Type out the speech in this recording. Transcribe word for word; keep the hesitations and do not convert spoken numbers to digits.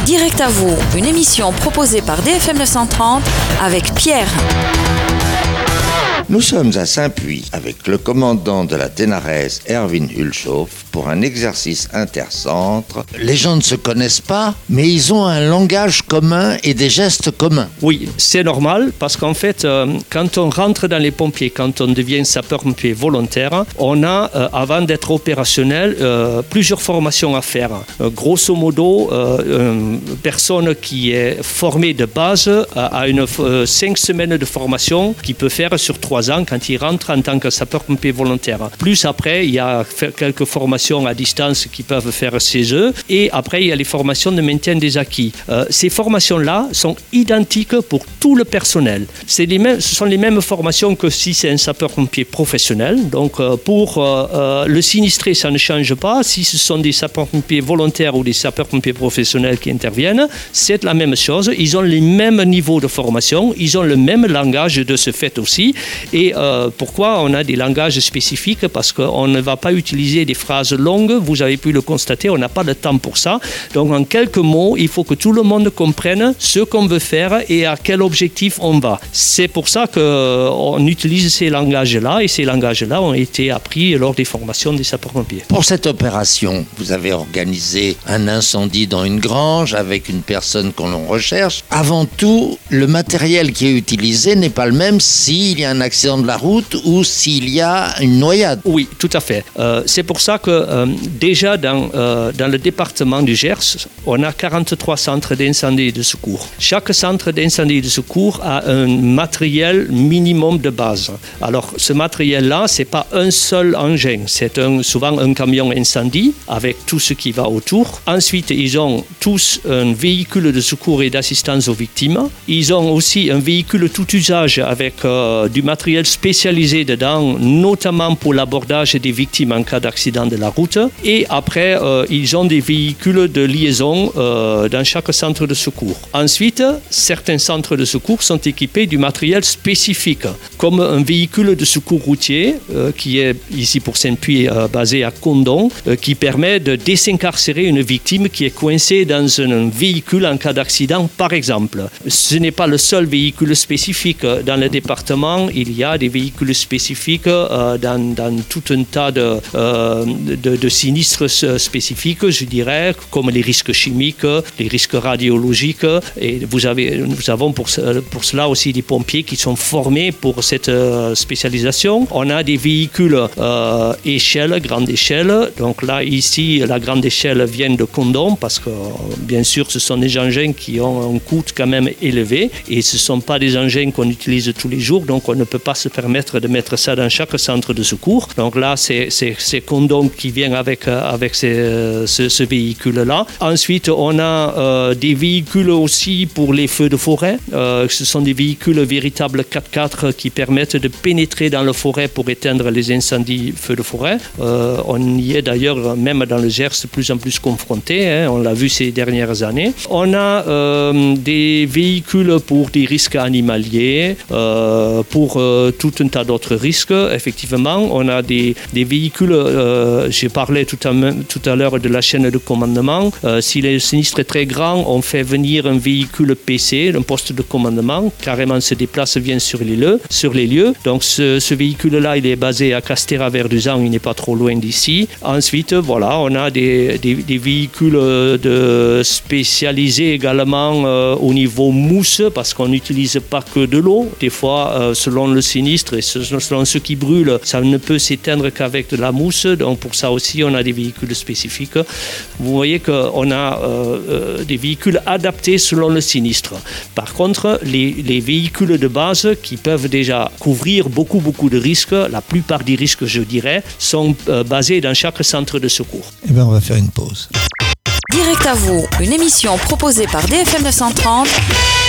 Direct à vous, une émission proposée par D F M neuf cent trente avec Pierre. Nous sommes à Saint-Puy avec le commandant de la Ténarèse, Erwin Hulshoff, pour un exercice intercentre. Les gens ne se connaissent pas, mais ils ont un langage commun et des gestes communs. Oui, c'est normal parce qu'en fait, euh, quand on rentre dans les pompiers, quand on devient sapeur-pompier volontaire, on a, euh, avant d'être opérationnel, euh, plusieurs formations à faire. Euh, grosso modo, euh, une personne qui est formée de base euh, a une euh, cinq semaines de formation qu'il peut faire sur trois ans quand il rentre en tant que sapeur-pompier volontaire. Plus après, il y a quelques formations à distance qu'ils peuvent faire chez eux. Et après, il y a les formations de maintien des acquis. Euh, ces formations-là sont identiques pour tout le personnel. C'est les mêmes, ce sont les mêmes formations que si c'est un sapeur-pompier professionnel. Donc, euh, pour euh, euh, le sinistré, ça ne change pas. Si ce sont des sapeurs-pompiers volontaires ou des sapeurs-pompiers professionnels qui interviennent, c'est la même chose. Ils ont les mêmes niveaux de formation. Ils ont le même langage de ce fait aussi. Et euh, pourquoi on a des langages spécifiques? Parce qu'on ne va pas utiliser des phrases longues, vous avez pu le constater, on n'a pas le temps pour ça. Donc en quelques mots, il faut que tout le monde comprenne ce qu'on veut faire et à quel objectif on va. C'est pour ça qu'on utilise ces langages-là, et ces langages-là ont été appris lors des formations des sapeurs-pompiers. Pour cette opération, vous avez organisé un incendie dans une grange avec une personne qu'on recherche. Avant tout, le matériel qui est utilisé n'est pas le même s'il y a un accident de la route ou s'il y a une noyade. Oui, tout à fait. Euh, c'est pour ça que euh, déjà dans, euh, dans le département du Gers, on a quarante-trois centres d'incendie et de secours. Chaque centre d'incendie et de secours a un matériel minimum de base. Alors, ce matériel-là, c'est pas un seul engin. C'est un, souvent un camion incendie avec tout ce qui va autour. Ensuite, ils ont tous un véhicule de secours et d'assistance aux victimes. Ils ont aussi un véhicule tout usage avec euh, du matériel spécialisé dedans, notamment pour l'abordage des victimes en cas d'accident de la route. Et après, euh, ils ont des véhicules de liaison euh, dans chaque centre de secours. Ensuite, certains centres de secours sont équipés du matériel spécifique, comme un véhicule de secours routier, euh, qui est ici pour Saint-Puy euh, basé à Condom, euh, qui permet de désincarcérer une victime qui est coincée dans un véhicule en cas d'accident, par exemple. Ce n'est pas le seul véhicule spécifique dans le département. Il y a des véhicules spécifiques euh, dans, dans tout un tas de, euh, de, de sinistres spécifiques, je dirais, comme les risques chimiques, les risques radiologiques. Et vous avez, nous avons pour, pour cela aussi des pompiers qui sont formés pour cette euh, spécialisation. On a des véhicules euh, échelle, grande échelle. Donc là, ici, la grande échelle vient de Condom parce que, bien sûr, ce sont des engins qui ont un coût quand même élevé et ce ne sont pas des engins qu'on utilise tous les jours, donc on ne peut pas se permettre de mettre ça dans chaque centre de secours. Donc là, c'est, c'est, c'est Condom qui vient avec, avec ces, ce, ce véhicule-là. Ensuite, on a euh, des véhicules aussi pour les feux de forêt. Euh, ce sont des véhicules véritables quatre-quatre qui permettent de pénétrer dans la forêt pour éteindre les incendies feux de forêt. Euh, on y est d'ailleurs, même dans le Gers, de plus en plus confronté. Hein, on l'a vu ces dernières années. On a euh, des véhicules pour des risques animaliers, euh, pour euh, tout un tas d'autres risques. Effectivement, on a des, des véhicules, euh, j'ai parlé tout à, tout à l'heure de la chaîne de commandement. Euh, si le sinistre est très grand, on fait venir un véhicule P C, un poste de commandement, carrément se déplace, vient sur les lieux. Sur les lieux. Donc ce, ce véhicule-là, il est basé à Castéra-Verduzan, il n'est pas trop loin d'ici. Ensuite, voilà, on a des, des, des véhicules de spécialisés également euh, au niveau mousse, parce qu'on n'utilise pas que de l'eau. Des fois, euh, selon le sinistre et selon ce qui brûle, ça ne peut s'éteindre qu'avec de la mousse. Donc pour ça aussi, on a des véhicules spécifiques. Vous voyez qu'on a euh, euh, des véhicules adaptés selon le sinistre. Par contre, les, les véhicules de base qui peuvent déjà couvrir beaucoup, beaucoup de risques, la plupart des risques, je dirais, sont euh, basés dans chaque centre de secours. Eh bien, on va faire une pause. Direct à vous, une émission proposée par D F M neuf cent trente